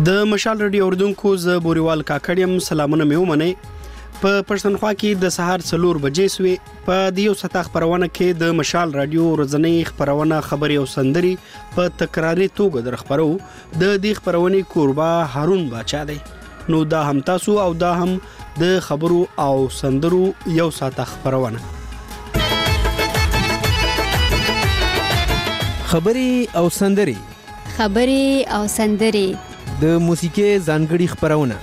د مشال رادیو اوردونکو ز بوريوال کاکړیم سلامونه مې ومنئ په پښتونخوا کې د سهار 4 بجې سوي په دیو ستا خبرونه کې د مشال رادیو ورځنی خبرونه خبري او سندري په تکراري توګه در خبرو د دې خبرونې کوربا هارون باچا دی نو دا هم تاسو او دا هم د خبرو او سندرو یو ساته خبرونه خبري او سندري د موسیقي ځانګړي خبرونه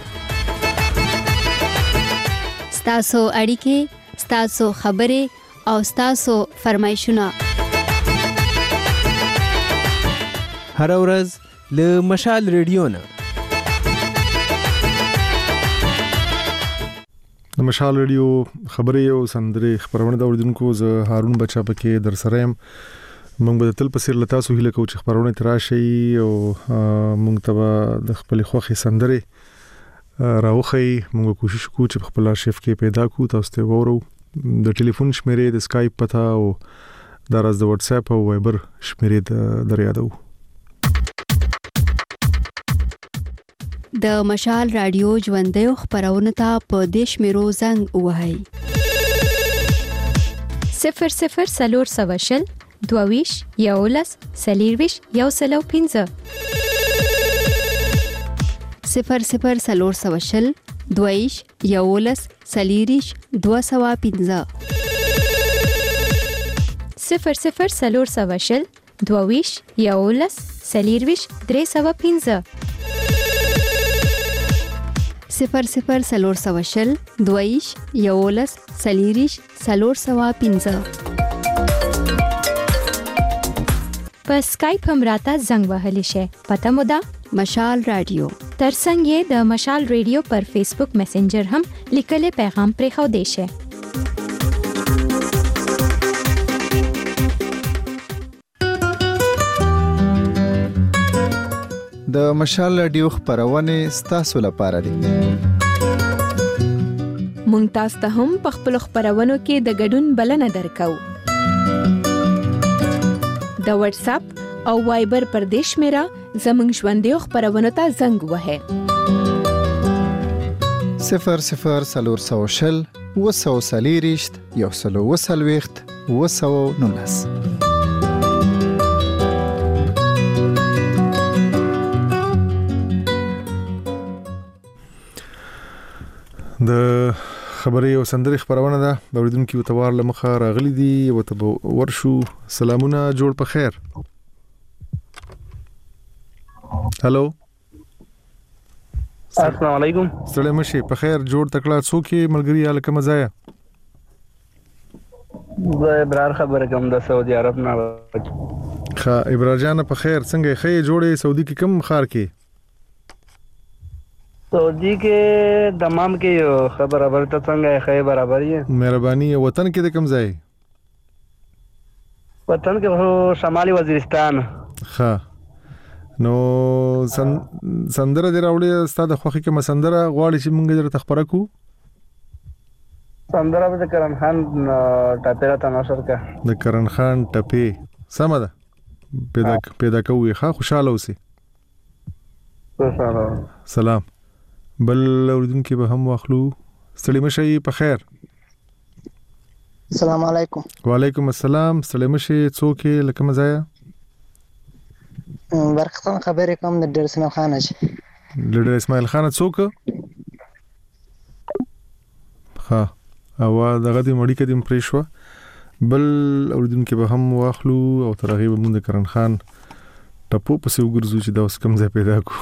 ستاسو اړیکې ستاسو خبرې او ستاسو فرمایشونه هر ورځ له مشال ریډیو نه د مشال ریډیو خبري او سندري خبرونه د اوردونکو ز هارون بچا پکې در سره يم مونږ به تل په سر لتا سو هله کو چې خبرونه تراشي او مونږ ته د خپل خوخي سندري راوخی مونږ کوشش کوو چې خپل ارشیف کې پیدا کو تاسو ته وورو د ټلیفون شمیرې د اسکایپ پتا او د راز د واتس اپ او وایبر شمیرې د یادو د مشال رادیو ژوندۍ خبرونه ته په دیش میرو زنګ وهاي 00 22 یولس سلیرویش یو سلو 15 00 22 یولس سلیریش 215 00 22 یولس سلیرویش 315 00 22 یولس سلیریش 315 په اسکایپ هم راته زنګ وهلی شي پته مو ده مشال رادیو ترڅنګ یې د مشال رادیو پر فیسبوک میسنجر هم لیکلي پیغام پرې خو دی شي د مشال رادیو خبرونه ستاسو لپاره دي مونږ تاسو ته هم په خپل خبرونو کې د ګډون بلنه درکو د واتس اپ او وایبر پر دیش میرا زمنګ ژوندۍ خبرونه ته زنګ وهه 00 وسوسلیریشت یو سلو وسلويخت وسو نونس د خبري او سندري خبرونه ده د اوریدونکو توار لمخه راغلي دي او ته ورشو سلامونه جوړ په خیر هالو السلام علیکم سلام شي په خیر جوړ تکړه څوکي ملګری الکه مزایا زه ابرار خبره کوم د سعودي عرب نه ښه ابرار جان په خیر څنګه خې جوړې سعودي کې کم خار کې سعودي کې دمام کې خبر ته څنګه خې برابر یې مهرباني وطن کې د کم ځای وطن کې شمالي وزیرستان ښه نو سندره دی راوړې ستاسو خوخي کې مسندره غواړي چې مونږ درته خبره کو سندره د کرن خان ټاپه راته نشر کا د کرن خان ټپه سم ده پیدا کوي ښه خوشاله اوسې سلام بل اوردونکو به هم واخلو سلام شي په خیر السلام علیکم وعلیکم السلام سلام شي څوک لکه مزایا برختان خبرې کوم د ډیر اسماعیل خان اج ډیر اسماعیل خان څوک ها او دغه دې مړی کدي پریشوا بل اوردونکو به هم واخلو او ترغیب مونږ کرن خان ټپو پسې وګرځو چې دا اوس کوم ځای پیدا کو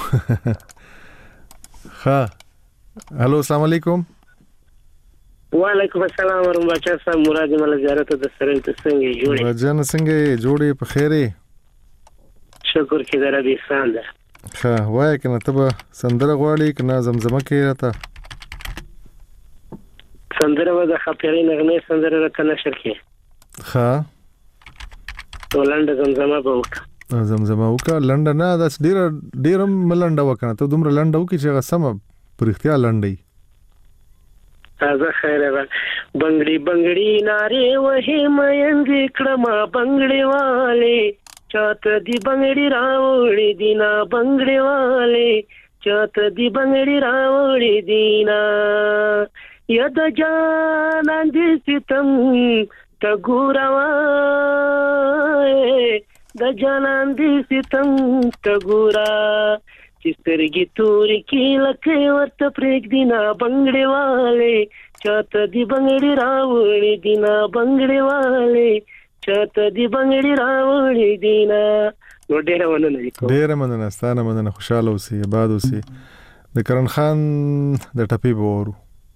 ها الو السلام علیکم وعلیکم السلام ورحمۃ اللہ صاحب مراد مل زیارت د سره څنګه جوړې وجن څنګه جوړې په خیره شکر چې درې احسان ده ها وای کنه ته سندره غواړي کنه زمزمه کې راته سندره و د خپلې نغمه سندره راته نشر کې ها ولند زمزمه به وکړه زمزمه وکړه لنډه نه دا ډیر ملنډه وکنه ته دومره لنډه وکړي چې سم پر اختیار لنډي تازه خیره بنگړي بنگړي ناره وهې مېنځ کړما بنگړي والے چاته دی بنگړي راوړې دینا بنگړي والے چاته دی بنگړي راوړې دینا یا د جانان دې ستم ته ګوروا د جانان دې ستم ته ګورا چې سترګې تورې کې لکه ورته پرېږدي نه بنګړې والے چاته دی بنگړي راوړې دینا بنگړي والے چاته دی بنگړي راوړې دینا. نو ډېره مننه ستانه مننه. خوشاله اوسې، آباد اوسې. د کرن خان د ټپې بورو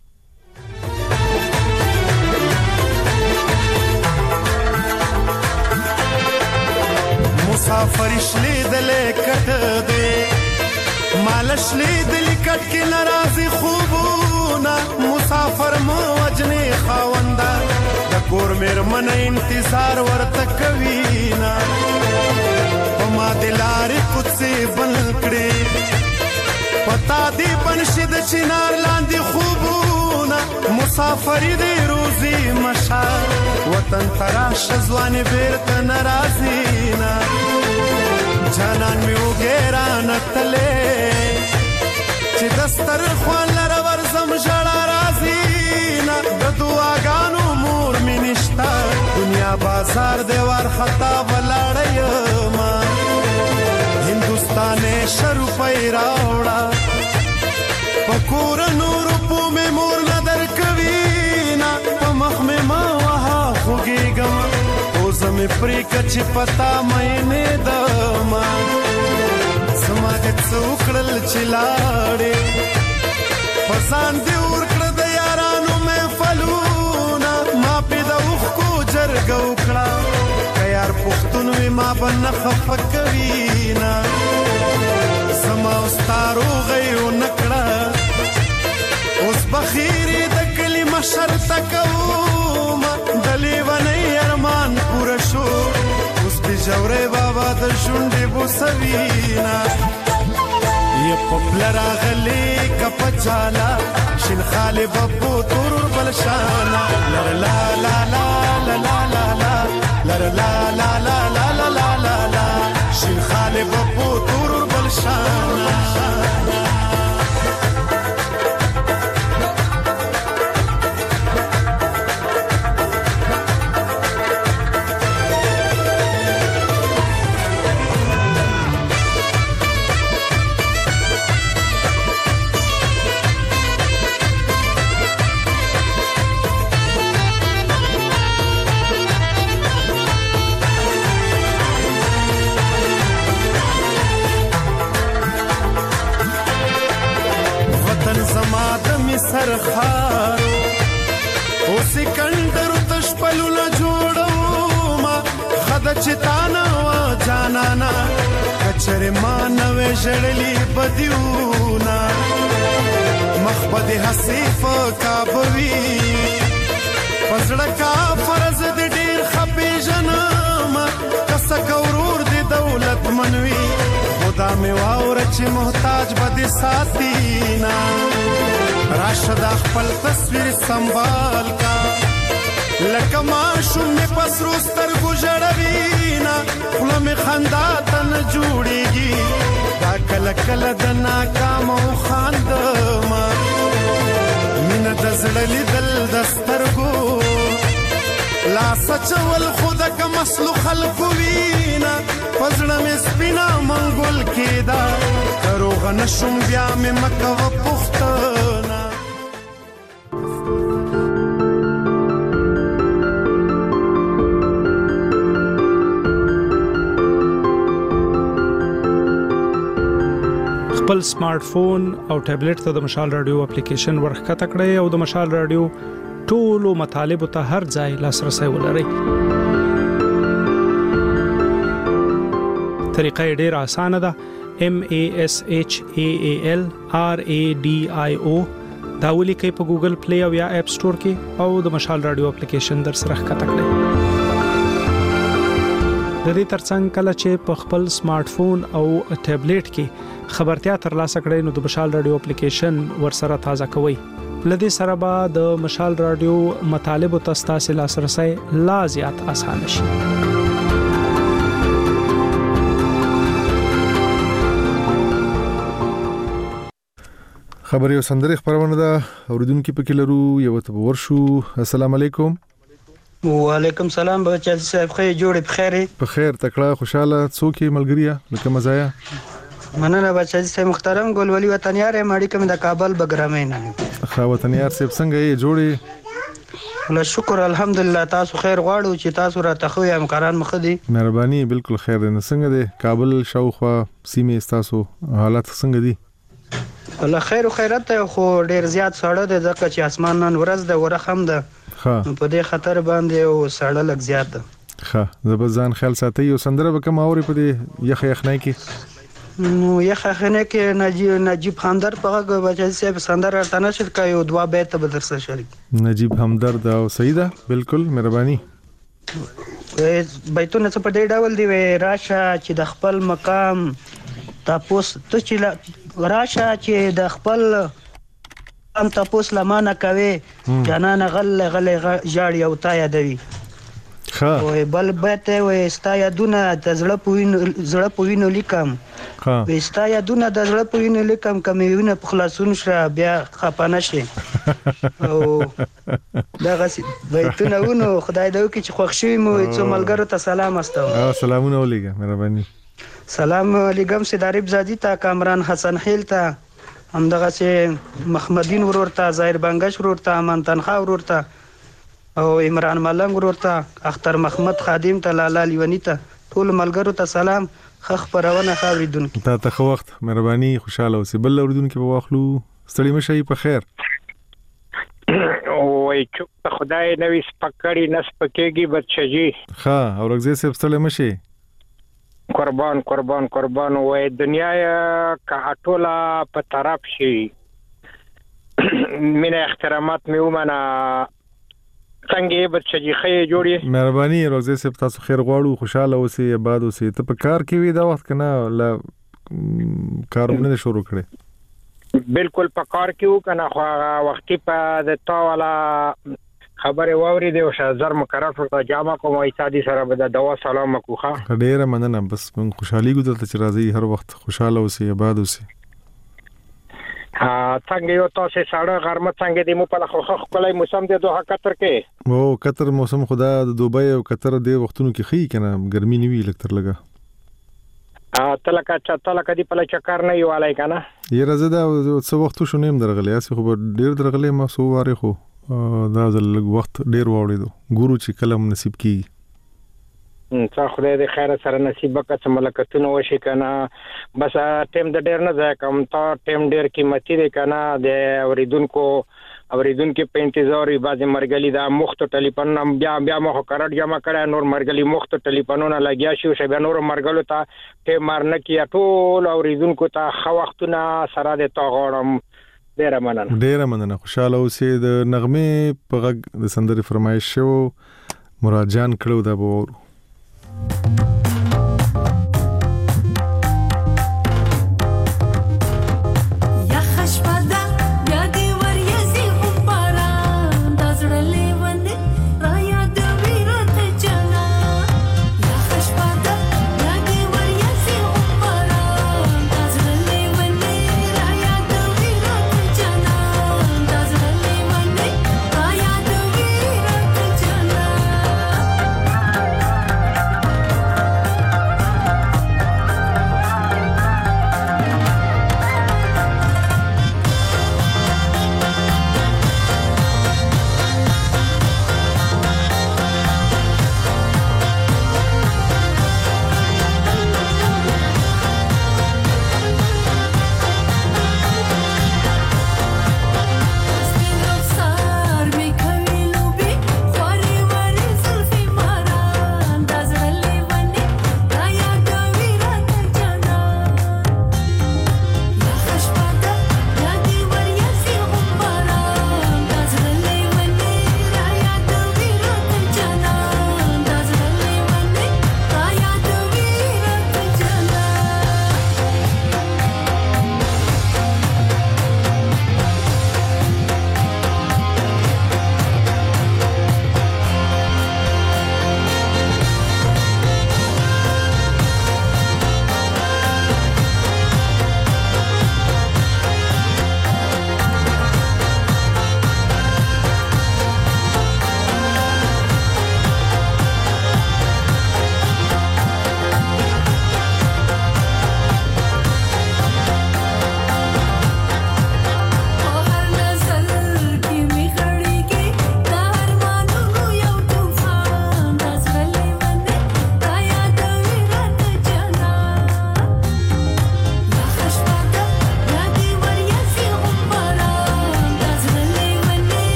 مسافر شلې دلې کټ دې مالش لې دلې کټ کې ناراضي خوبونه مسافر مو وجنې خاوندا د کور مېرمن انتظار ورته کوي نا ما دلارې کوڅې بل کړې پتا دې بنشد چنار لاندې خوبونه مسافر دې روزي مشا وطن تراش ځواني بیرته ناراضي نا جانان می وګرا نتلې چې دستر خوان لر ورزم جړا راضي نا د دعاګانو مور می نشتا دنیا بازار دی ور خطا ولاړې ما هندوستان شروع پای راوړا پکور نور په می مور نظر کوي نا په مخ می ما وها خوګېګم زمې پرې کچ پتا مې نه دما سماج څوکړل چلاړې پسان دی ورکړ د یارانو مې فلونا ما په د وخ کو جرګو کړه کيار پختون وي ما بن خفقوي نا سما استارو غيو نکړه اوس بخیری د کلمه شرط کوما دلی ونی ارمان پورا شو اوس به جوړې بابا د شونډې بوسوینا ی پپلرا غلی کپ چالا شین خاله بپو تور بلشانا لا لا لا لا لا لا لا لا لا لا لا لا لا لا لا شین خاله بپو تور بلشانا سرخارو او سکندر تشپلو لا جوړو ما خد چتانا وا جانانا کچر ما نوې جړلی بدیونا مخبد حسیف کابوی پزړه کا فرض دې ډیر خپې جنما کس کورور دې دولت منوي خدا می واور چې محتاج بده ساتینا راشد خپل تصویر سنبال کا لکه ماشوم می پسرو سترګو جړوینا خپل می خندا تن جوړیږي دا کله کله د ناکام او خاندما مینه د زړلی دل دسترګو لا سچول خود کا مسلو خلق وینا پزړه می سپینا منګول کیدا کرو غنشم بیا می مکه و پختنا خپل سمارټ فون او ټابلیټ ته د مشال رادیو اپلیکیشن ورخکته کړئ او د مشال رادیو ټولو مطالب ته هر ځای لاسرسي ولرئ. طریقه ډېر اسانه ده. MASHALRADIO دا ولیکئ په ګوګل پلی او یا اپ سٹور کې او د مشال رادیو اپلیکیشن در سره ښکته کړئ. د دې ترڅنګ کله چې په خپل سمارټ فون او ټابلیټ کې خبرتیا ترلاسه کړئ نو د مشال رادیو اپلیکیشن ورسره تازه کوئ. لدې سره به د مشال رادیو مطالب او تاسو لاسرسي لا زیات آسان شي. خبري او سندري خبرونه ده اوریدونکو پکې لرو یو ته ورشو. السلام علیکم. وعلیکم سلام بچا صاحب خیر جوړ بخیر په خیر تکړه خوشاله څوک ملګریا لکه مزایا مننه بچا صاحب محترم ګلولي وطنیار ماړي کوم د کابل بګرامین خا وطنیار صاحب څنګه یې جوړي له شکر الحمدلله تاسو خیر غواړو چې تاسو را تخو یم کاران مخدي مهرباني بالکل خیر نه څنګه دی کابل شاوخوا سیمه تاسو حالات څنګه دي الله خیر او خیرت ته خو ډیر زیات سړه ده ځکه چې اسمان نن ورځ د ورخم ده په دې خطر باندې او سړه لګ زیات ده ښه زبزان خیال ساتي او سندره به کوم اوري په دې یخ یخنای کې نو یخنای کې نجیب همدرد په هغه بچی صاحب سندره تنه شل کوي او دوا بیت به درسه شریک نجیب همدرد او سیده بالکل مهرباني بیتونه څه په دې ډول دی راشه چې د خپل مقام تاسو ته چې راشه چې د خپل ام تاسو لمانه کوي جنان غل جاړي او تا یادوي ها وای بل بته وای ستا یادونه د زړه پوینو لیکم ها وای ستا یادونه د زړه پوینو لیکم کمېونه په خلاصون شره بیا خپانه شي او دا غسی بیتونه ونو خدای دې وکړي چې خوښ شي مو څو ملګرو ته سلام استو سلامونه ولېګه مهرباني سلام علیکم سیداریب زادی ته کامران حسن خیل ته همدغه سي محمدین ورور ته ظاهر بنگش ورور ته امان تنخا ورور ته او عمران ملنګ ورور ته اختر محمد خادم ته لالا لیونی ته ټول ملګرو ته سلام خخ پرونه خاوریدونکو ته وخت مهرباني خوشاله اوسې بل اوریدونکو په واخلو ستړي مشي په خیر وای چوک خدای نوې سپکړی نس پکېږي بچجی ها او رغزه سپ ستړي مشي قربان وای دنیا کا اټولا په طرف شي مینه احترامات مې ومنه څنګه بچی خې جوړي مهرباني روزه سپ تاسو خیر غواړو خوشاله اوسئ آباد اوسئ ته په کار کې وی دا وخت کنه لا کارونه شروع کړي بالکل په کار کې وکنه خو وختي په د تا والا خبره ووري دی او شازر مقرر ورته جامه کوم ایتادي سره به د دوا سلام کوخه ډیره مننه بس من خوشحالي ګذرته چې راځي هر وخت خوشاله اوسئ آباد اوسئ څنګه یو تاسو ساړه غرمه څنګه دی مو په لخوا خپلای موسم دی دوه قطر کې او قطر موسم خدا د دوبۍ او قطر دی وختونو کې خې کنه ګرمي نیوي لکتر لگا تلکه دی په چکر نه یوالای کنه یې راځه دا څو وخت شو نیم درغلی اسی خو ډیر درغلی ما سو واره خو دا ځل وخت ډیر واوړېدو ګورو چې کلم نصیب کی څه خدای دې خیر سره نصیب وکړي چې ملکتونه وشي کنه بس ټیم د ډیر نه ځای کوم ته ټیم ډیر قیمتي دی کنه د اوریدونکو په انتظار بعض مرګلي دا مخت ټلیفون بیا مخ قرار جمع کړه نور مرګلي مخت ټلیفونونه لګیا شو شبه نور مرګلو ته ټیم مارنه کی ټول اوریدونکو ته خو وختونه سره د تاغړم ډیر مننه خوشاله اوسئ د نغمه په غږ د سندري فرمایش شو مراجعان کړو دا بورو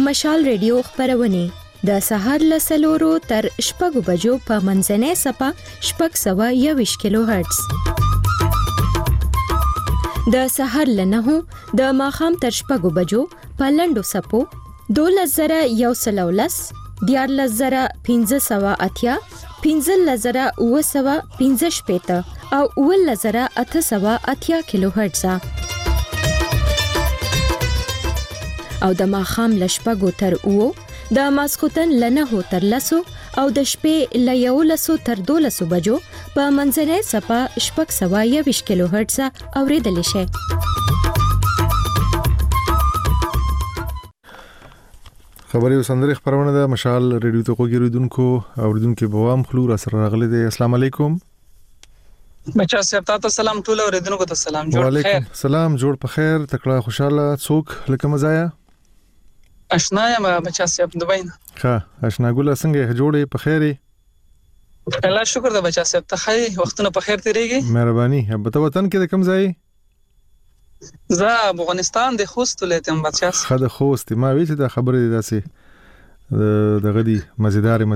مشال ریډیو خبرونه د سهار له 4 تر 6 بجو په منځنۍ سپه 621 کیلو هرتز. د سهار له 9 د ماښام تر 6 بجو په لنډو سپو 12110 14580 15915 او 11880 کیلو هرتز. او د ماښام له 6 تر 9 د ماسختن له 9 تر 10 او د شپې له 11 تر 12 بجو په منځنۍ سپه 621 کیلو هرتز اوریدل شي. خبري وسندري خبرونه د مشال ریډیو ته کوګیریدونکو اوریدونکو بوام خلور سره راغلي دي. السلام علیکم. بچا صاحب تاسو سلام ټول اوریدونکو ته سلام. جوړ خیر. وعلیکم سلام. جوړ په خیر. تکړه خوشاله څوک لکه مزایا آشنا یم بچا صاحب دوبۍ نه. ښه آشنا ګل څنګه جوړې په خیرې؟ الله شکر د بچا صاحب ته خیر وختونه په خیر تیریږي. مهرباني. په وطن کې د کوم ځای؟ زه افغانستان د خوست ولایت یم بچا صاحب. خه د خوست. ما وی چې د خبرې داسې د غدي مزیدار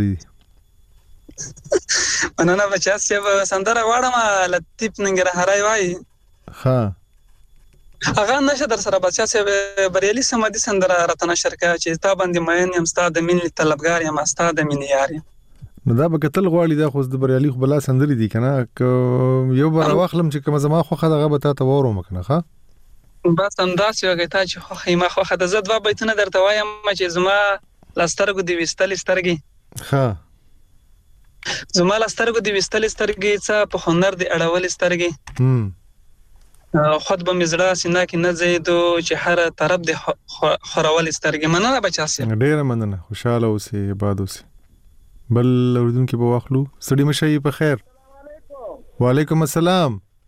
مننه بچا صاحب. سندره واړم لطیف ننګرهاري وای. ها هغه نشه در سره بچا صاحب بریالي سمدي سندره راته نشر کړه چې تا باندې مین یم ستاد د مين طلبګار یم ستاد د مين یار. نو دا به قتل غواړي دا خو د بریالي خو بلا سندري دي کنه یو بار واخلم چې کوم زما خو خدغه به تا ورو مکنه. ښه بس انداز یو غیتا چې خو خیمه خو خد زد و بیتونه درته وایم چې زما لاسترګو دی وستل سترګي. ها زما لاسترګو دی وستل سترګي څه په هنر دی اړول سترګي. خود به مزړه سینا کې نه زیدو چې هر طرف دی خورول سترګي. مننه بچا سي. ډیر مننه. خوشاله اوسې آباد اوسې. بل اوردونکو په واخلو. سړی مشي په خیر. وعلیکم السلام.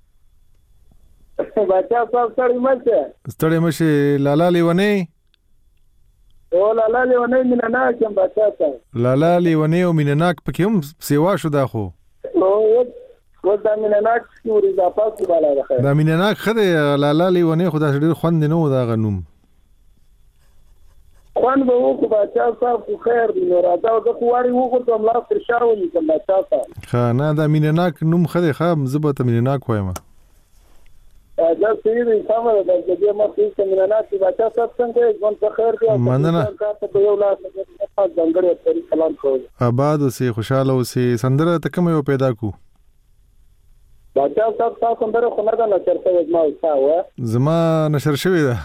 بچا صاحب ستړي مشه لالا لیونی. او لالا لیونی مینناک یم بچا صاحب. لالا لیونی او مینناک پکې هم سیوا شو دا خو. و دا مینناک نوري دا پاسو بالا راخه. دا مینناک خدای لالا لیونی خدا ډیر خوند نه و دا غنوم. خوان به وو بچا صاحب خیر نو راځه د خواري وو کوم لا فرشاوي کوم بچا صاحب. ښه نه دا مینناک نوم خدای خام زبته مینناک وایم. دا سیدی سمره د دې مخې څخه مینناک بچا صاحب څنګه ځون په خیر دی. مننه. په یو لاس څنګه سلام کوم. آباد اوسې خوشاله اوسې. سندره تکم یو پیدا کو. بچا صاحب تاسو سندره خو نه دا نشر شوی ما وساوه. زما نشر شوی ده.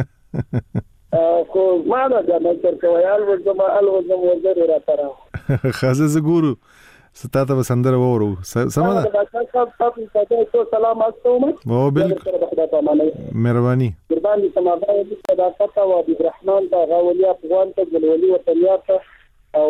کو ما دا نشر کوي الوزم وزر را ترا. خازه زګورو ستا ته سندره وورو. سمه ده. بچا صاحب تاسو سلام استوم. او بالکل. مهرباني. قرباني سماده د صداقت او عبد الرحمن دا غولیا افغان ته جلولي وطنيات او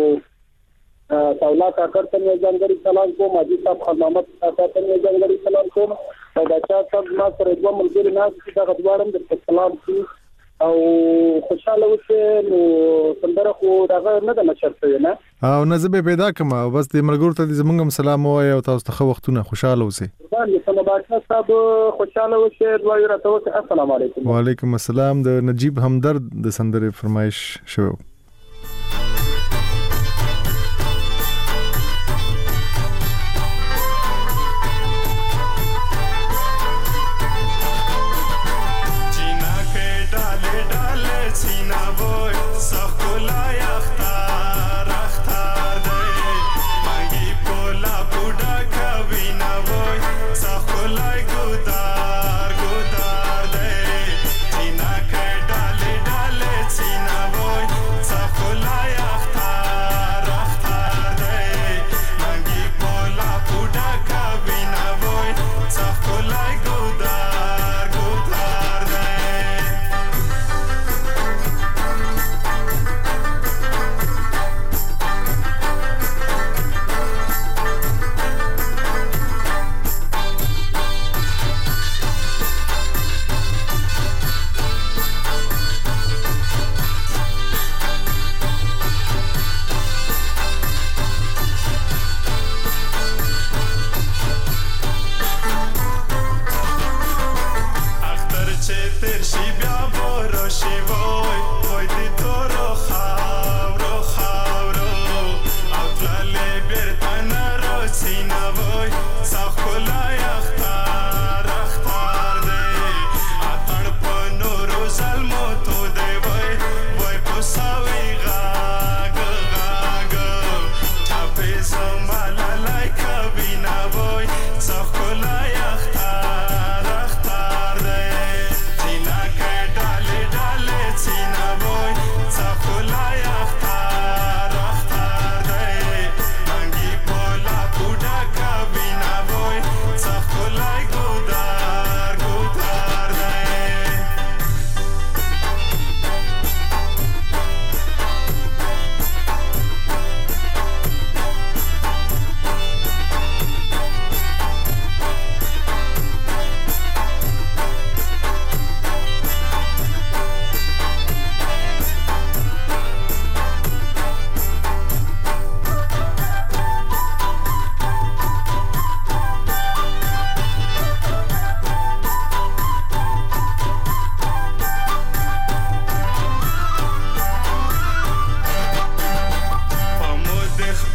تولا کاکر ته ځانګړي سلام کوم. اجي صاحب محمد کاکر ته ځانګړي سلام کوم. او بچا صاحب ما سره دوه ملګری ناس چې دا غواړم د سلام کوم او خوشاله اوسه. نو سندره خو دغه نه د نشر شوی نه او نه زه به پیدا کوم او بس د ملګرو ته زمونږ سلام وای او تاسو ته وختونه خوشاله اوسه. باندې سم بچا صاحب خوشاله اوسه. دوی راته السلام علیکم. وعلیکم السلام. د نجیب همدرد د سندره فرمایش شو.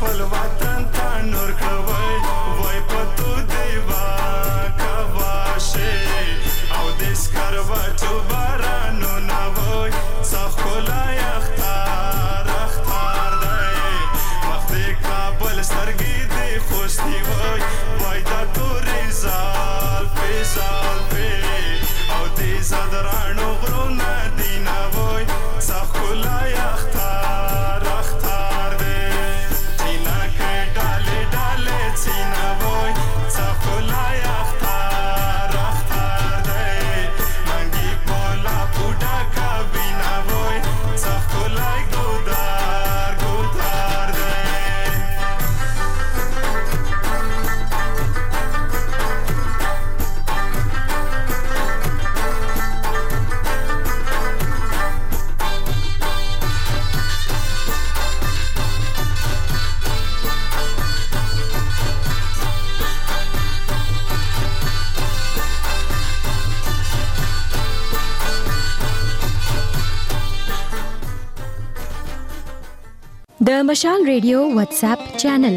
خپل وطن ته نور کوي وای پتو دیوا کواشه او د سکروټو بارانو نه وای څخولای اختار دی وخت کابل سترګې دی خوشتي وای دا تورې زال او دې زدرانو غرونه دینا وای څخولای اختار دی چینا کې ډاله ډاله چینا وای څخولای اختار دی منګي پولا پوډا کا بینا وای څخولای ګودار دی د مشال ریډیو واتس اپ چینل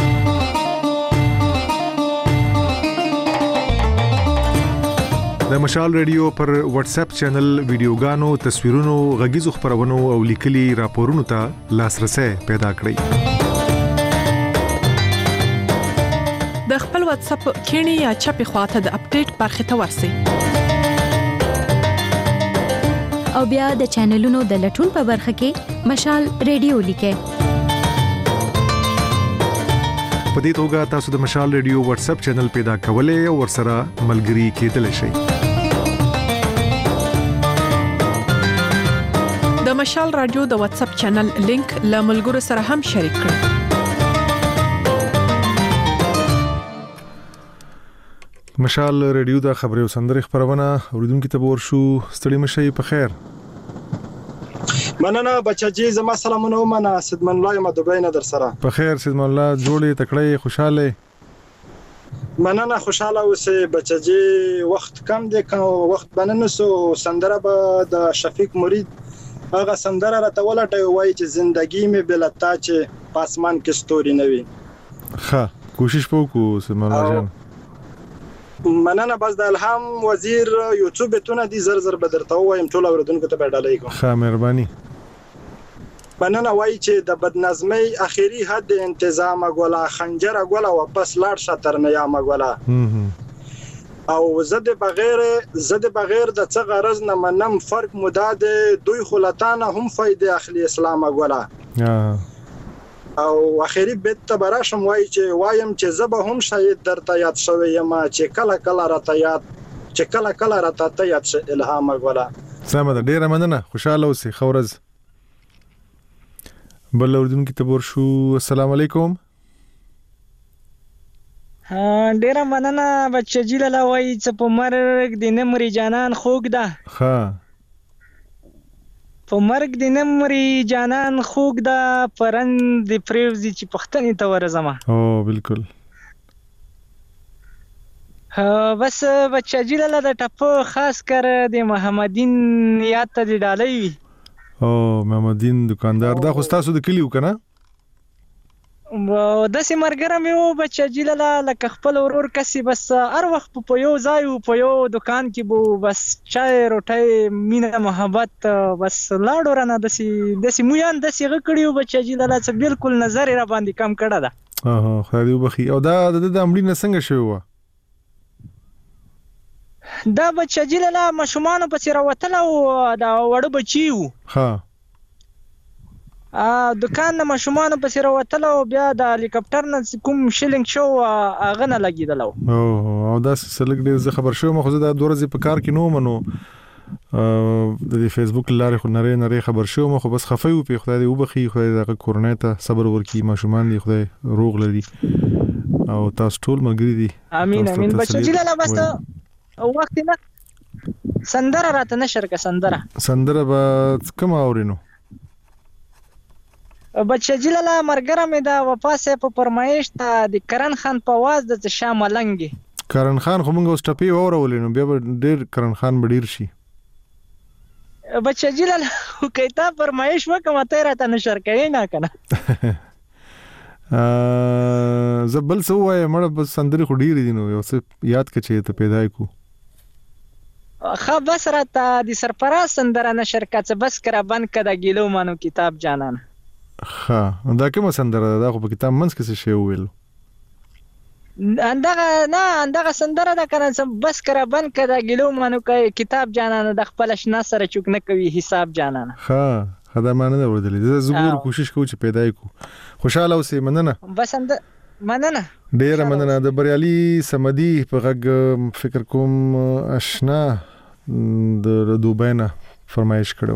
د مشال ریډیو پر واتس اپ چینل ویډیوګانو، تصویرونو، غږیزو خبرونو او لیکلي راپورونو ته لاسرسي پیدا کړئ. د خپل واتس اپ کینی یا چپی خواته د اپډیټ برخه ته ورسئ. او بیا د چینلونو د لټون په برخه کې مشال ریډیو لیکئ. په دې توګه تاسو د مشال ریډیو واتس اپ چینل پیدا کولای او ورسره ملګري کېدلی شئ. د مشال رادیو د واتس اپ چینل لینک له ملګرو سره هم شریک کړئ. مشال ریډیو د خبري او سندري خبرونه اوریدونکو ته ورشو. ستړي مشي په خیر. مننه بچاجي زما سلامونه ومنه. سیدمن الله یم دوبۍ نه در سره. په خیر سیدمن الله، جوړې تکړه خوشاله. مننه خوشاله اوسې بچاجي. وخت کم دی، وخت بننه سو سندره به د شفیق مرید هغه سندره راته ولټه وای چې زندگی می بلتا چې پاسمان کې ستوري نه وي. ښه کوشش وکړو سیدمن الله جان. مننه. بس د الهام وزیر یوټیوب ته دي زر بدرته وایم ټول اوردونکو ته ډالۍ کوم. ښه مهرباني. مننه. وای چې د بدنظمۍ اخیری حد انتظام غولا خنجر غولا واپس لاړ شتر نه یا مغولا او زد بغیر د څه غرض نه منم فرق مداد دوی خلطانه هم فائدې اخلي اسلام غولا او اخیری بیت ته براشم وای چې وایم چې زب هم شاید درته یاد شوی یم چې کله راته یاد شه الهام غولا. سمه ده، ډیره مننه. خوشاله اوسې. خورز بل اوردونکو ته ورشو. السلام علیکم. ډیره مننه بچی لاله. وای چې په مرګ د نمرې جانان خوګ ده. ها په مرګ د نمرې جانان خوګ ده، پرند د پریوزي چې پښتنې ته ورزمه. او بالکل. بس بچی لاله د ټپو خاص کر د محمدین یاد ته دی ډالۍ وي. او محمدین دکاندار دا خو تاسو د کلیو کنه؟ د سیمرګره مې و بچی لاله لکه خپل ورور کسي. بس هر وخت په یو ځای او په یو دکان کې بو بس چای روټي مینه محبت بس لاړو رانه دسي مویان دسي غکړیو بچی لاله چې بالکل نظر را باندې کم کړه ده. خو دې وبخي. او دا د امړي نه څنګه شوی و؟ دا بچی لاله مشومان په سیر وتل او دا وړ بچیو. ها دکان نه مشومان په سیر وتل او بیا د هلیکاپټر نه کوم شیلینګ شو هغه نه لګیدل. او دا سلګ ډیر زه خبر شوم. خو دا د ورځې په کار کې نو منو د فیسبوک لاره خو نری خبر شوم. خو بس خفای و په خدای دې وبخي. خدای دې کورونه ته صبر ورکړي. مشومان دې خدای روغ لري او تاسو ټول ملګری دي. امين امين بچی لاله. بس وخت نه سندره راته نشر کا سندره به کوم اورینو بچی لاله. مرګره مې دا وپاسه په فرمایش ته د کرن خان په واز د شاملنګي. کرن خان خو موږ اوس ټپی اورولینو بیا ډیر کرن خان بډیر شي. بچی لاله کایته فرمایش وکم ته راته نشر کړي نه کنه. زبل سو وای مړه بس سندري خو ډیر دي نو یو څه یاد کچې ته پیدا کو خا بس راته د سرفراز سندره نشر کڅ بس کرا بند کدا ګیلو مانو کتاب جانان ها دا کوم سندره دا خو په کتاب منځ کې څه شی ویل اندغه سندره دا کنه بس کرا بند کدا ګیلو مانو کتاب جانان د خپل شنا سره چوک نه کوي حساب جانان ها خدای مانه دا ورته زه زګور کوشش کوم چې پیدا کو خوشاله اوسې مننه بس مننه ډیر مننه د بریالي سمدي په غږ فکر کوم آشنا د دوبۍ نه فرمایش کړو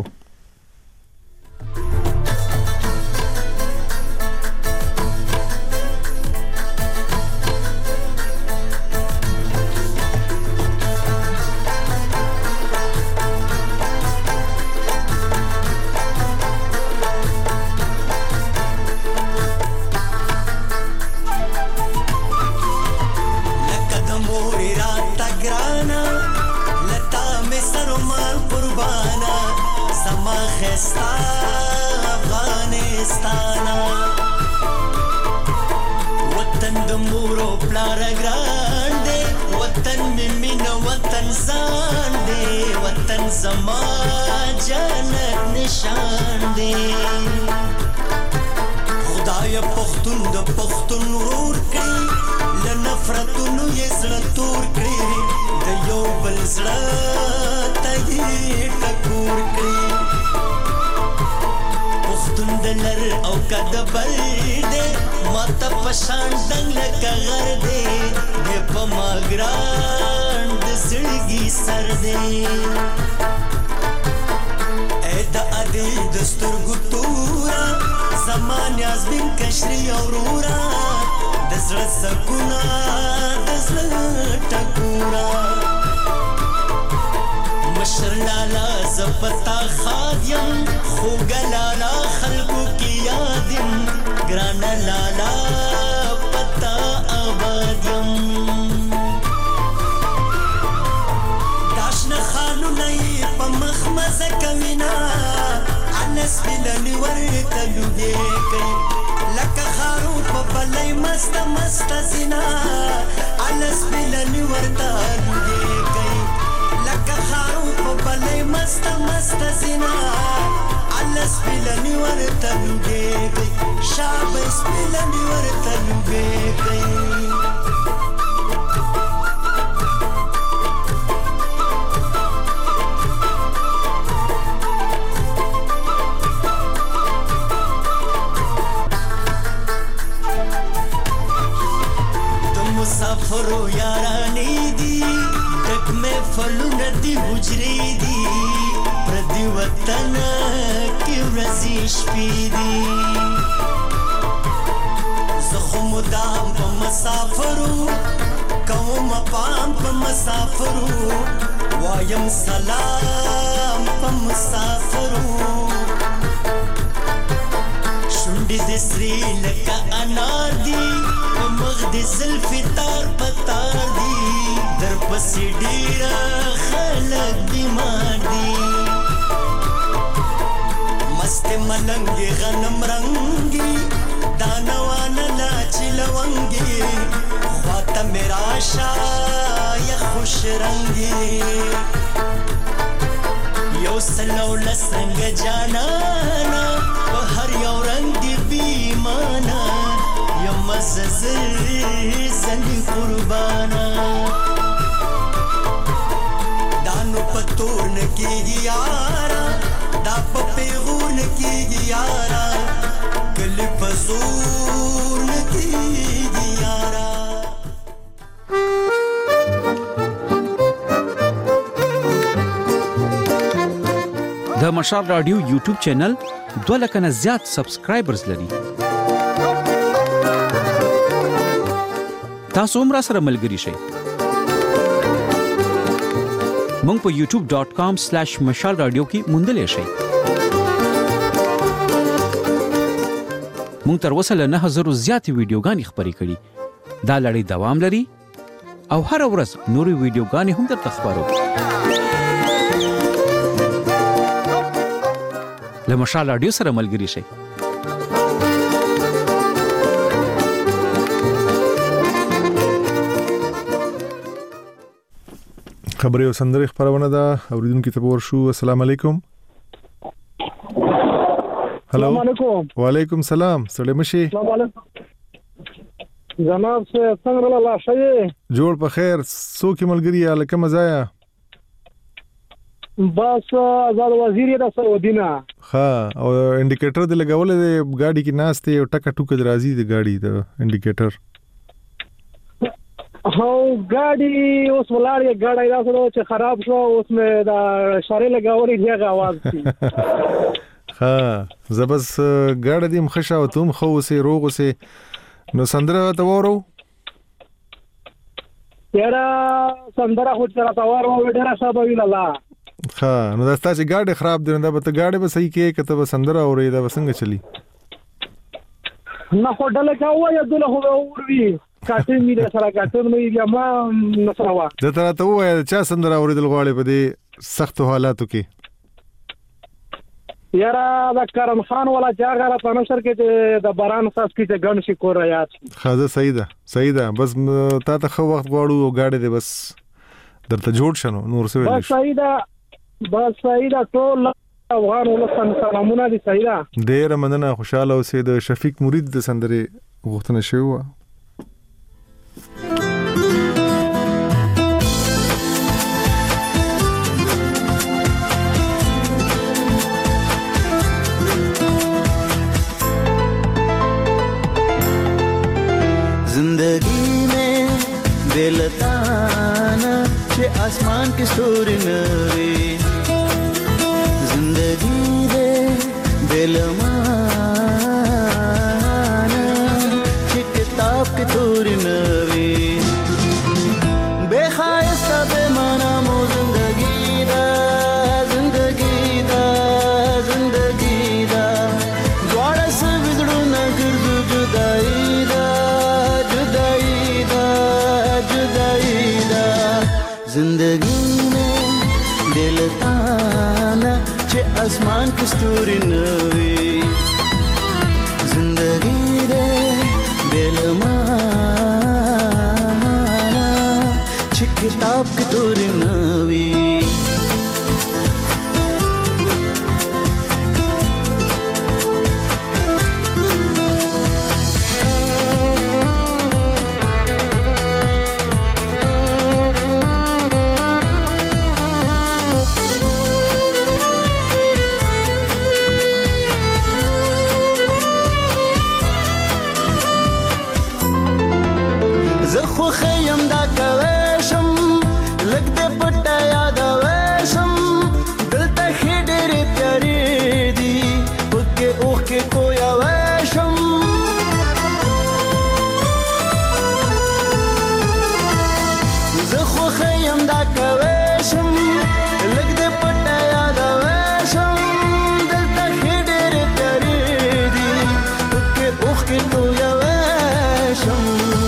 د مشال رادیو یوټیوب چینل 2 لک نه زیات سبسکرایبرز لري. تاسو هم را سره ملګري شئ. مونږ په youtube.com/mashalradio کې موندلې شئ. مونږ تر اوسه له 9000 زیاتې ویډیوګانې خپرې کړې. دا لړۍ دوام لري او هر ورځ نورې ویډیوګانې هم درته خپرو. له مشال رادیو سره ملګري شئ. خبري او سندري خبرونه ده اوریدونکو ته ورشو. السلام علیکم. هلو. السلام علیکم. وعلیکم السلام. سلام مشي. السلام علیکم جناب څنګه الله شي؟ جوړ په خیر. څوک ملګری الکه مزایا؟ بس آزاد وزیر د سعودینا. ها او انډیکیټر د لګول د ګاډي کې ناشته او ټکا ټوک درازي د ګاډي د انډیکیټر. هو ګاډي اوس ولاري ګاډي راځو چې خراب شو اوس مې دا اشاره لګاولې دی غواز دي. ها زبس ګاډي دې مخشه او تم خو سه روغ سه نو سندره ته ورو. یاره سندره خو تر تا ورو ډیره صاحب ویل الله. ها نو دا ستاسو ګاډي خراب دي نو به ګاډي به صحیح کې کته به سندره اوري دا وسنګ چلی. نه خو ډله کا وای دله خو اوروي کاټې مې سره کاټې مې یا ما نسوا. زه ته وای چا سندره اوریدل غواړي په دې سخت حالاتو کې. یاره دا کرم خان ولا جاګه په نشر کې د باران ساس کې ته ګڼ شي کور یاد. خاصه صحیح ده بس تا ته خو وخت غواړو ګاډي دې بس درته جوړ شنو نور څه ویل. بس صحیح ده ټول افغان ولسان سلامونه دي. صحیح ده. ډېر مننه. خوشاله اوسې. د شفیق مرید د سندرې غوښتنه شوی و. जिंदगी में बेलताना के आसमान के स्तूरी नवे जिंदगी दे बेलमाना के किताब के तूरी नवे बेखायस्ता बेमाना मो जिंदगी दा द्वारा से बिगड़ू न गिरदू जुदाई जिंदगी में दिल ताना चे आसमान की स्तूरी नवी जिंदगी दे दिल माना चे किताब की तूरी नवी. خیم دا کوشم لګ دې پټه یاد وشم دلته خډېر پیاري دي پکې اوخ کې کویا وشم زه خو خیم دا کوشم لګ دې پټه یاد وشم دلته خډېر پیاري دي پکې اوخ کې کویا وشم.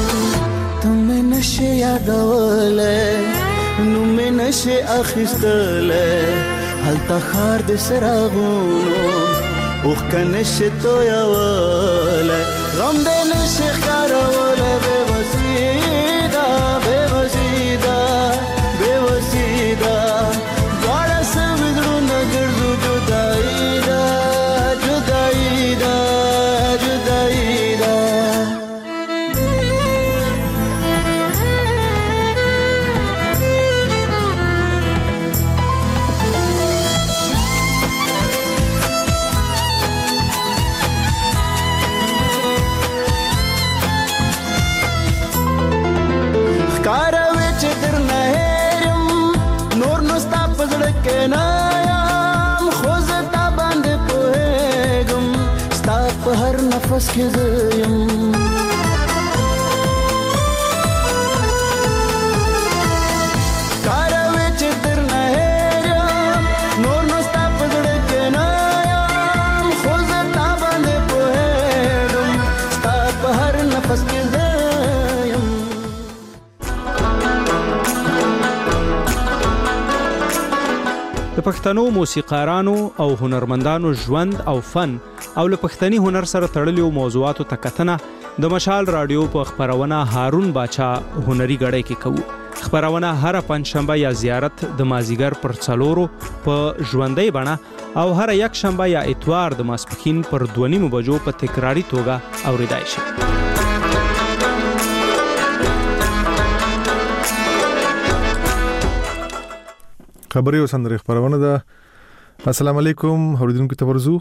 نشه یادوله نو مې نشه اخیستله هلته خار د سراغونو اوخ کنشه تویوله غم دې نشه ښکاروله بې وسیده دواړه سم زړونه ګرځو جدایي ده نفس کې زیم کاروي چې در نه هېرم نور نو ستا په زړه کې نه یم خو زه تا باندې پوهېږم ستا په هر نفس کې زیم. د پښتنو موسیقارانو او هنرمندانو ژوند او فن او له پښتني هنر سره تړلو موضوعاتو ته کتنه د مشال رادیو په خبرونه هارون باچا هنري غړې کې کوو. خبرونه هر پنځشنبه یا زیارت د مازیګر پر 4 په ژوندۍ بڼه او هر یک شنبه یا اتوار د ماسپښین پر 2:30 بجو په تکراری توګه اوریدای شي. خبري او سندري خبرونه ده. السلام علیکم اوریدونکو ته ورزو.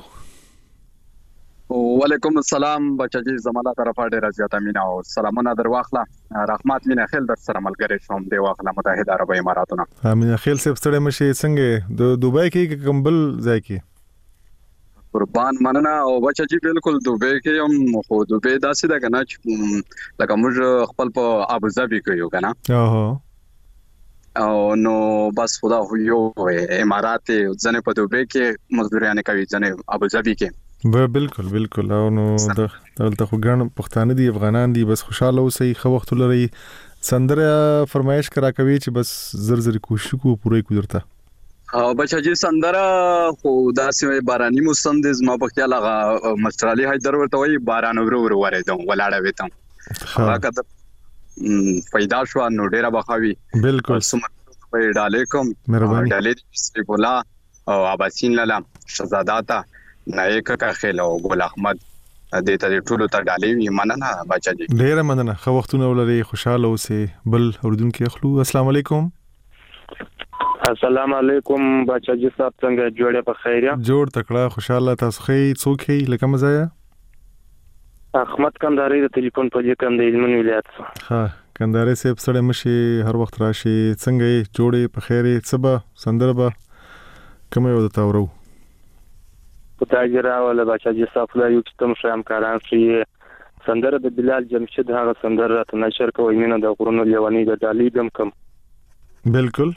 وعلیکم السلام بچی زماله طرفه ډیره زیاته مینا او سلامونه در واخله رحمت مینا خیل در سره ملګری شوم دی واخله متحده عرب اماراتونه. مینا خیل سپ ستړی مشي څنګه د دوبۍ کې کمبل ځای کې قربان مننه او بچی بالکل دوبۍ کې هم خو دوبۍ داسې ده کنه چې لکه موږ خپل په ابوظبي کې یو کنه او نو بس خدا یو امارات ځنه په دوبۍ کې مزدوريانه کوي ځنه ابوظبي کې بالکل او نو دلته خو ګڼ پښتانه دي افغانان دي بس خوشاله اوسئ خو وخت لري سندره فرمایش کرا کوي چې بس زر کوشش کو پوره کو درته او بچی سندره خو داسې باراني موسم د زما په خیال هغه مسترالی حیدر ورته وي باران ورو ورېدم ولاړه وېتم هغه کته پیدا شو نو ډیره بخاوي بالکل سم په علیکم مهرباني ډالې سپی بولا او اباسین لاله شهزاداتا نایک کا خیل او ګل احمد د ته ټولو ته ډالې مننه بچی ډیره مننه خو وختونه ولري خوشاله اوسئ بل اوردونکو اخلو. السلام علیکم. السلام علیکم بچی صاحب څنګه جوړه په خیریه جوړ تکړه خوشاله تاسو خې څوک هي لکه مزایا احمد کندهاري د ټلیفون په دې کم د علمون ولایت ها کندهاري سپ سره مشي هر وخت راشي څنګه جوړه په خیره صبح سندربه کوم یو د تاورو پتاجرا ولا بچی صاحب لا یو څتم شام کاران شي سندره د بلال جمشید هغه سندره ته نشر کوي مینه د قرون لیوانی د طالبم کم بالکل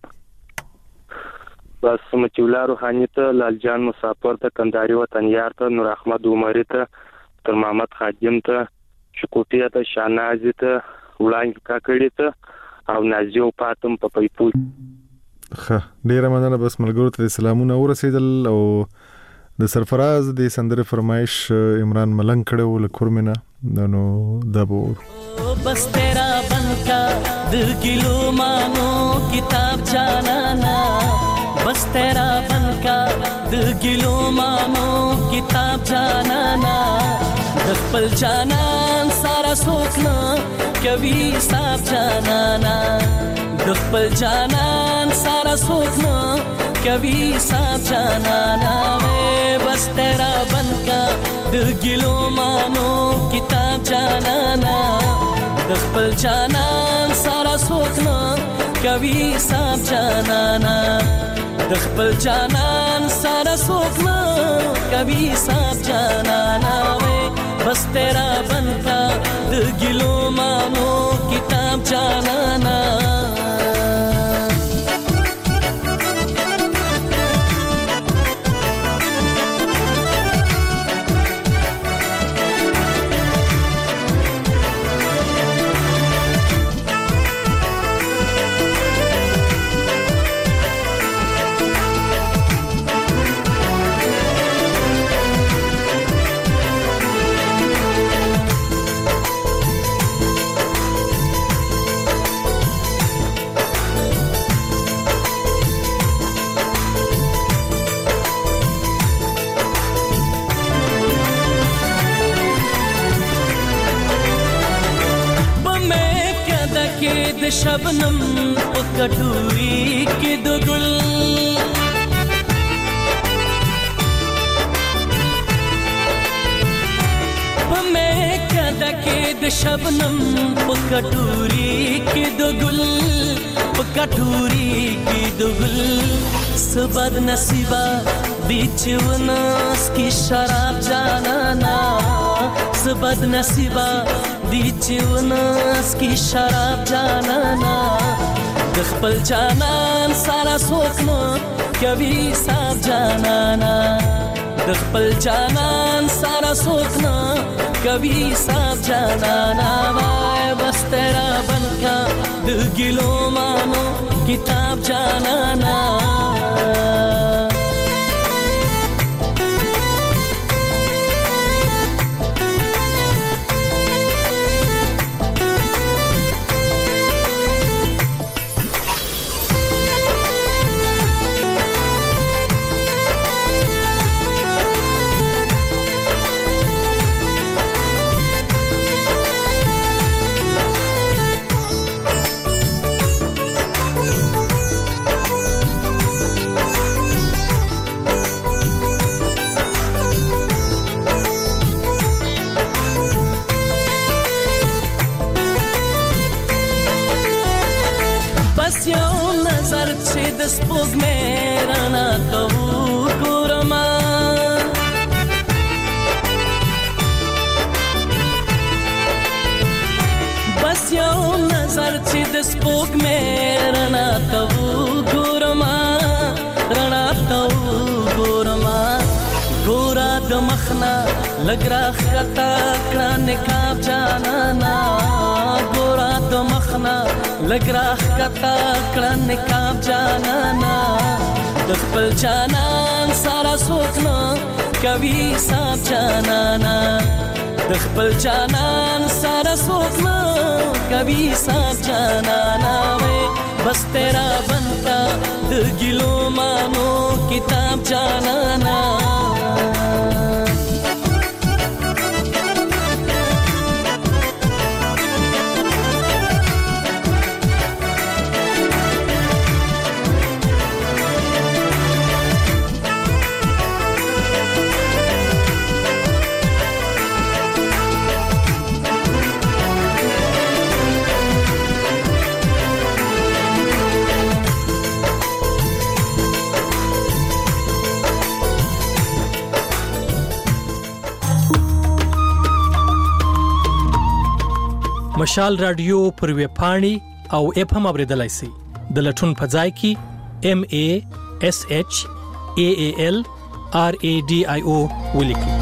بس مچولا روحانی ته لال جان مسافر ته کندهاري وطن یار ته نور احمد عمری ته تر محمد خادم ته شکوټیا ته شاناز ته وړاندې کاکړی ته او نازیو پاتم په پیپو ډیره مننه بس ملګرو ته سلامونه ورسېدل او د سرفراز د سندره فرمایش عمران ملنګ کړو لکورمنه نو دبو بس تیرا بنکا دل گلو مانو کتاب جانانا بس تیرا بنکا دل گلو مانو کتاب جانانا دخپل جانان سارا سوکنا کبھی صاحب جانانا دخپل جانان سارا سوکنا کبھی صاحب جانانا بس تیرا بنکا دل گلو مانو کتاب جانانا دخپل جانان سارا سوکنا کبھی صاحب جانانا دخپل جانان سارا سوکنا کبھی صاحب جانانا بس تیرا بنکا دل گلو مانو کتاب جانانا शबनम कटोरी के दो गुल मैं क्या दके द शबनम कटोरी के दो गुल कटोरी के दो गुल सबद नसीबा बीच वनास की शराब जाना सबद नसीबा बीच वनास की शराब जाना दखपल जानन सारा सोचना कभी साफ जाना दखपल जानन सारा सोचना कभी साफ जाना बस तेरा बनका दिल गिलो मानो किताब जाना د سپوږمۍ رڼا ته وګورما بس یو نظر چې د سپوږمۍ رڼا ته وګورما رڼا ته وګورما ګورا د مخنا لګرا خطا کړه نقاب جانانا ګورا د مخنا لګرا خطا کړه نقاب جانانا د خپل جانان سارا سوچنا کوي صاحب جانانا د خپل جانان سارا سوچنا کوي صاحب جانانا بس تیرا بنتا د ګلو مانو کتاب جانانا مشال رادیو پر ویب پاڼې او اپ هم اوریدلای شئ د لټون په ځای کې MASHAALRADIO ولیکئ.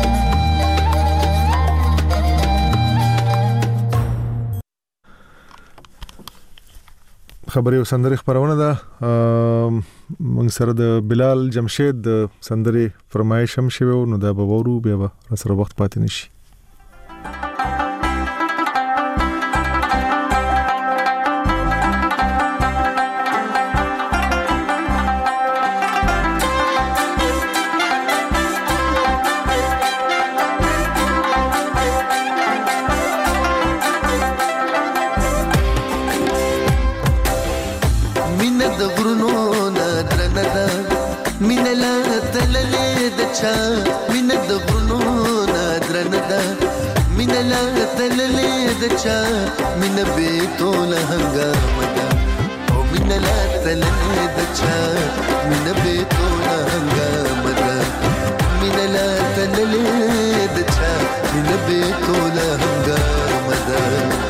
خبري او سندري خبرونه ده موږ سره د بلال جمشید د سندري فرمایش هم شوی نو دا به ورو بیا به سره وخت پاتې نشي. مینه د غرونو نادرنه ده مینه لا تللې د چا مینه به توله هنګامه ده او مینه لا تللې د چا مینه به توله هنګامه ده مینه لا تللې د چا مینه به توله هنګامه ده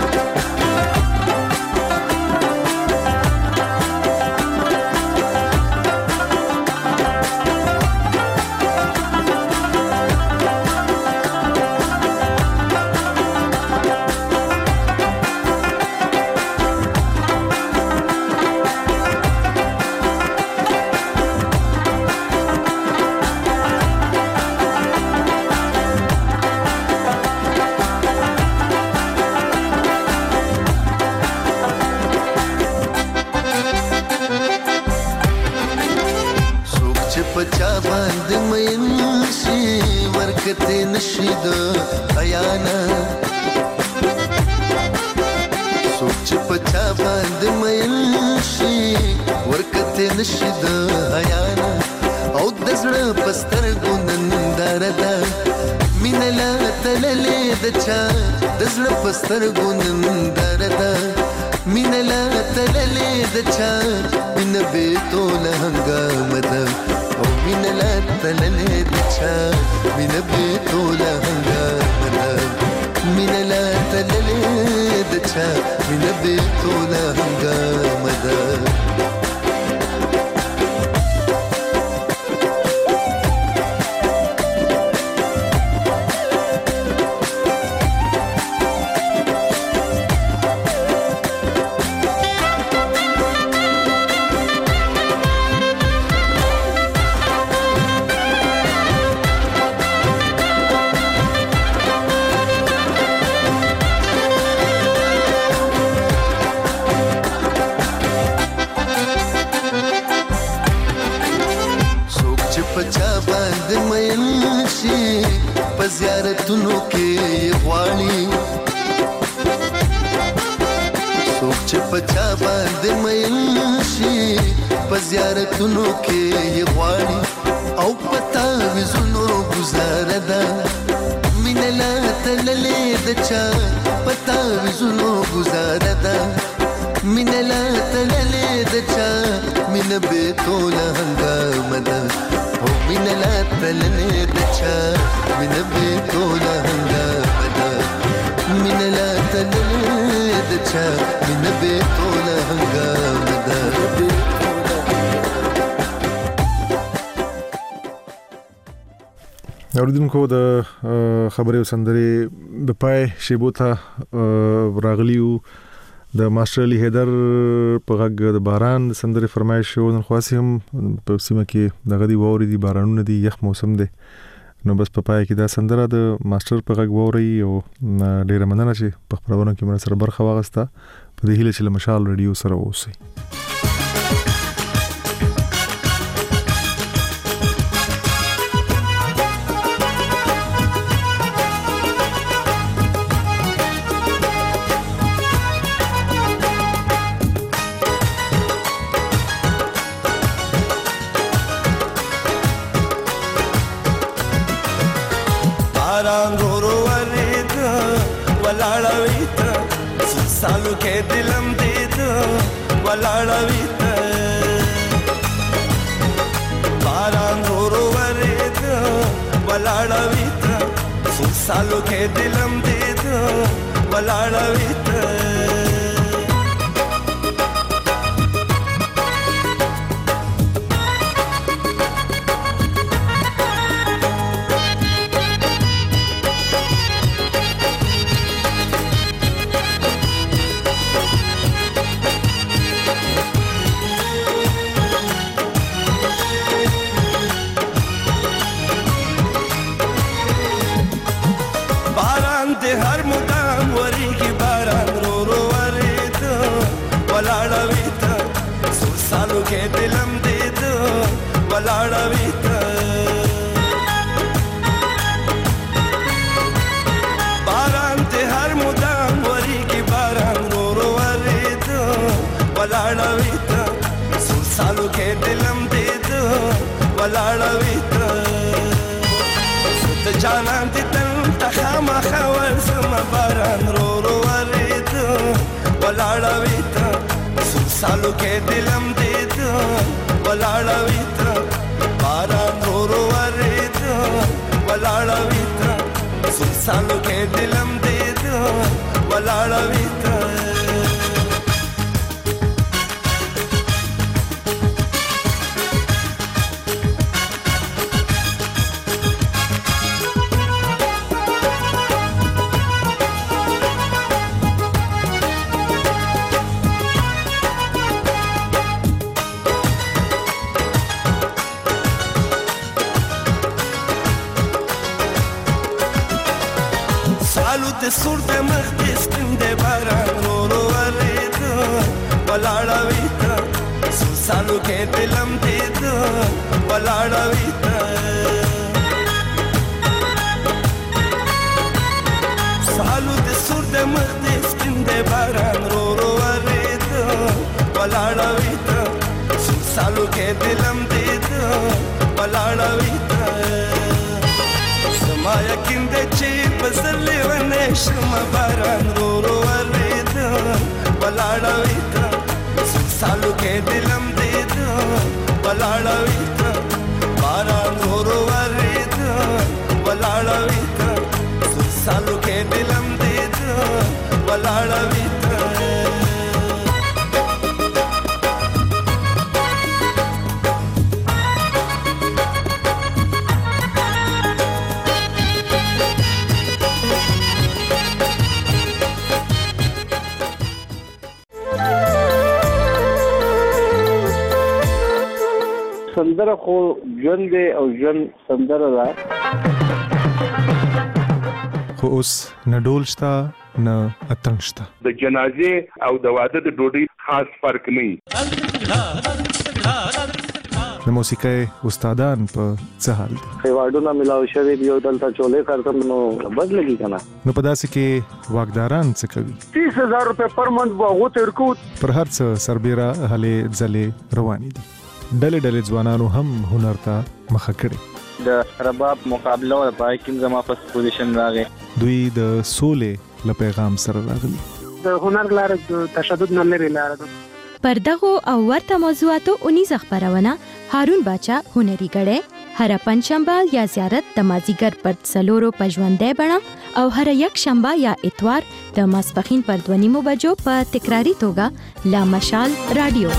سترګو ننداره ده مینه لا تللې د چا مینه به توله هنګامه ده او مینه لا تللې د چا مینه به توله هنګامه ده مینه لا تللې د چا مینه به توله هنګامه ده زیارتونو کې غواړي څوک چې پچا باندې مېل شي په زیارتونو کې غواړي او پتا وزونو گزاره ده مینه لا تللې د چا پتا وزونو گزاره ده مين لا تلالي دچا مين بيتول هنگامدا مين لا تلالي دچا مين بيتول هنگامدا مين لا تلالي دچا مين بيتول هنگامدا اوریدونکو د خبرې وسندري د پای شیبو ته راغلیو د ماستر علي حیدر په غږ د باران سندري فرمایش شو نن خاصي هم په سیمه کې دغه دی ووري دي بارانونه دي یخ موسم دی نو بس په پای کې دا سندره د ماستر په غږ ووري او ډیره مننه چې په خبرونه کې مر سره برخه واغسته په دې هیله چې مشال رادیو سره اوسئ सालू के दिलम दीद वलाड़वीत बारान रो वरीद वलाड़वीत सालू के दिलम दीद वलाड़वीत हर मुदाम वरी की बारान रो रो वरीद वलाड़वीत सालू के दिलम दीद वलाड़वीत बारान ते हर मुदाम वरी की बारान रो रो वरीद वलाड़वीत सालू के दिलम दीद वलाड़वीत सुत जाना दितन تخاما خوال سما باران رو رو ورید ولاړویت سالو کې دلم دید ولاړویت باران رو رو ورید ولاړویت سالو کې دلم دید ولاړویت سور د مخ د سپند باران رو رو ورید ولاړویت سالو کې دلم دید ولاړویت سالو د سور د مخ د سپند باران رو رو ورید ولاړویت سالو کې دلم دید ولاړویت ما یقین دې چې پسلې ونه شم باران رو رو ورید ولاړویت سالو کې دلم دید ولاړویت باران رو رو ورید ولاړویت سالو کې دلم دید ولاړویت سندره خو ژوند دی او ژوند سندره ده خو اوس نه ډول شته نه اتڼ شته د جنازې او د واده د ډوډۍ خاص فرق نه د موسیقۍ استادان په څه حال دي ایوارډونه ملاو شوی دی او دلته چولې کارته نو بدلږي کنه نو په داسې کې واګداران څه کوي 30000 روپے پر منث وغو ترکو پر هر څه سربېره هلې ځلې روانې دي ډلې ځوانانو هم هنر ته مخه کړي د رباب مقابله او پای کې زما په پوزیشن راغی دوی د سولې له پیغام سره راغلي د هنر لار د تشدد نه لري لار ده. پر دغه او ورته موضوعاتو اونیزه خبرونه هارون باچا هنري غړې هر پنځشنبه یا زیارت د مازیګر پر 4 په ژوندۍ بڼه او هر یک شنبه یا اتوار د ماسپخین پر 2 بجو په تکراری توګه لا مشال رادیو.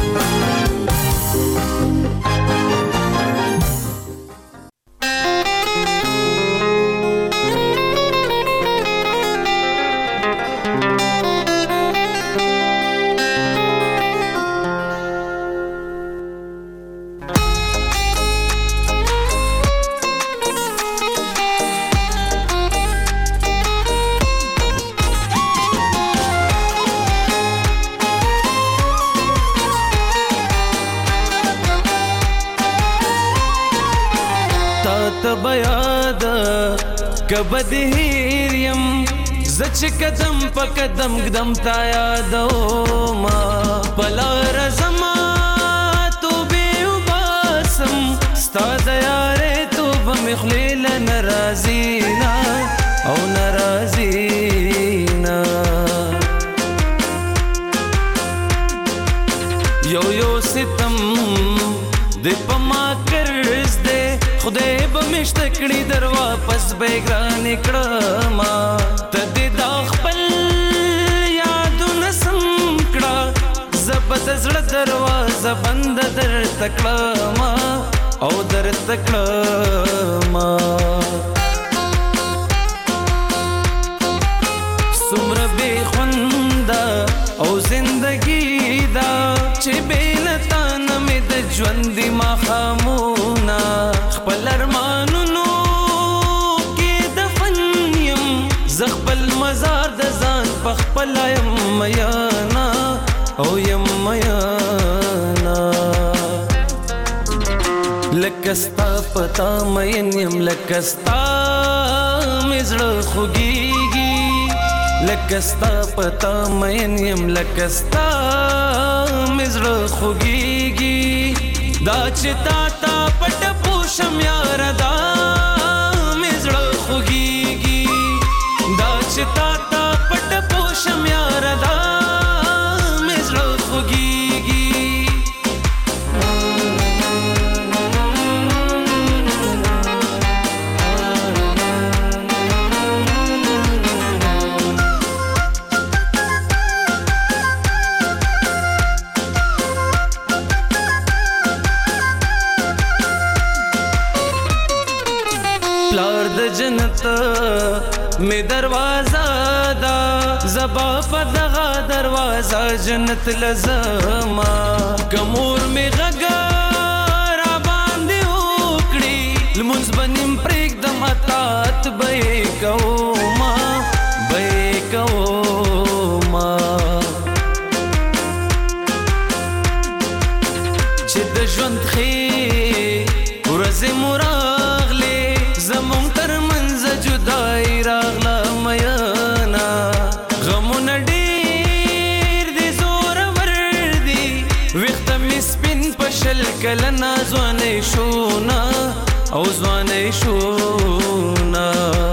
کبد هیریم زچ قدم په قدم قدم تا یادو ما بلا رزما تو به وباسم ستا د یارې تو بمخلیل ناراضینا او ناراضینا یو ستم د پما کرز دے خدای به مشتکړي در واپس بیگران کړما تدې دا خپل یادونه سم کړه زبد زړه دروازه بند در تکړما او در تکړما سمره به خوندا او زندگی دا چې بینتا نمې د ژوند ما خامونا خپل ارمانونو کې دفن یم زخپل مزار د ځان په خپل یم میانا او یم میانا لکستا پتا مین یم لکستا مزړه خوږیږي لکستا پتا مین یم لکستا مزړه خوږیږي دا چې تا تا پټ پوشم یار دا مزړه خوږیږي دا چې تا تا پټ پوشم یار دا مزړه خوږیږي جنت میں دروازہ دا زبا په دغه دروازه جنت لزما کمور میں غګر باندې وکړي لمونځ بنیم پرېګ دم اتات به کوما چې د ژوند خې ورځ مراغله زمون تر منځ جدای راغله میانا غمونه ډېر دي زور ور دي وخت مې سپین پشل کله نازونه شونا او ځوانه شونا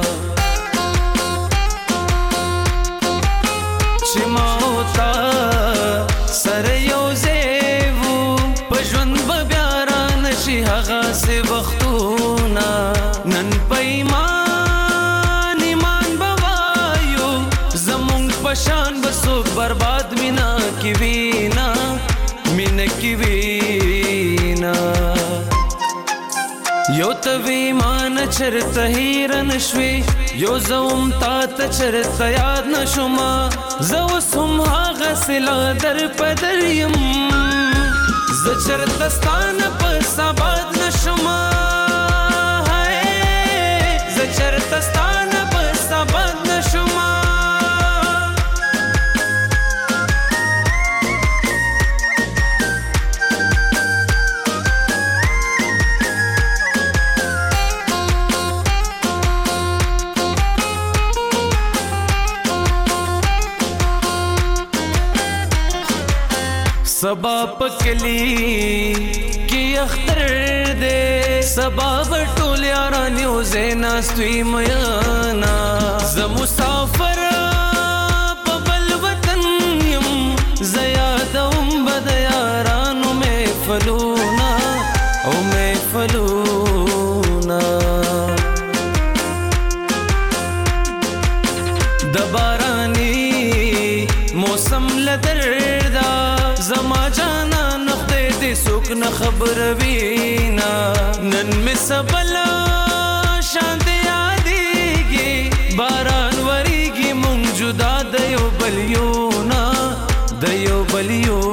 چې ما وتا سره یو زیو په ژوند به بیا را نشي هغه سي وختونه نن پیمان ایمان بوایو زمونږ پشان بسوک برباد مینا کی وینا مینا کی وینا یو توی مان چرته هیرن شوی یو زوم تا ته چرته یاد نشوما زو سم هغه سلا در پدر یم ز چرته ستانه په سباد نشوما چرته ستانه په سبد نشوما सबा पकली की अख्तर दे सबा बटोल यारानियों ज़ेनास्तुई मयाना ज़ मुसाफर पबल سوک نه خبروینا نن می سبلا شانت یادېږي باران وریږي مونږ جدا د یو بل یو نه د یو بل یو